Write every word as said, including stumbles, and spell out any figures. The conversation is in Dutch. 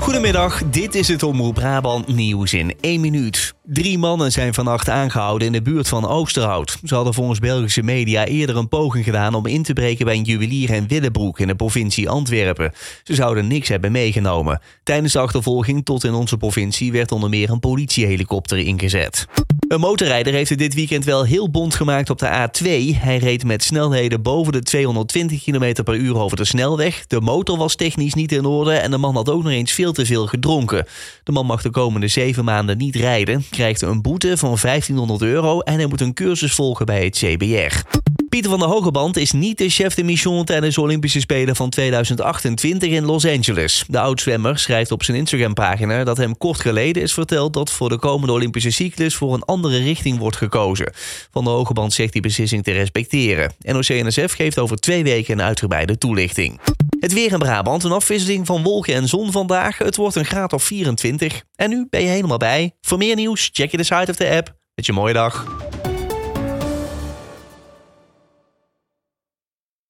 Goedemiddag, dit is het Omroep Brabant nieuws in één minuut. Drie mannen zijn vannacht aangehouden in de buurt van Oosterhout. Ze hadden volgens Belgische media eerder een poging gedaan om in te breken bij een juwelier in Willebroek in de provincie Antwerpen. Ze zouden niks hebben meegenomen. Tijdens de achtervolging tot in onze provincie werd onder meer een politiehelikopter ingezet. Een motorrijder heeft het dit weekend wel heel bont gemaakt op de A twee. Hij reed met snelheden boven de tweehonderdtwintig kilometer per uur over de snelweg. De motor was technisch niet in orde en de man had ook nog eens veel te veel gedronken. De man mag de komende zeven maanden niet rijden, krijgt een boete van vijftienhonderd euro en hij moet een cursus volgen bij het C B R. Pieter van der Hogeband is niet de chef de mission tijdens de Olympische Spelen van tweeduizend achtentwintig in Los Angeles. De oud-zwemmer schrijft op zijn Instagram-pagina dat hem kort geleden is verteld dat voor de komende Olympische cyclus voor een andere richting wordt gekozen. Van der Hogeband zegt die beslissing te respecteren. N O C N S F geeft over twee weken een uitgebreide toelichting. Het weer in Brabant, een afwisseling van wolken en zon vandaag. Het wordt een graad of vierentwintig. En nu ben je helemaal bij. Voor meer nieuws check je de site of de app. Met je mooie dag.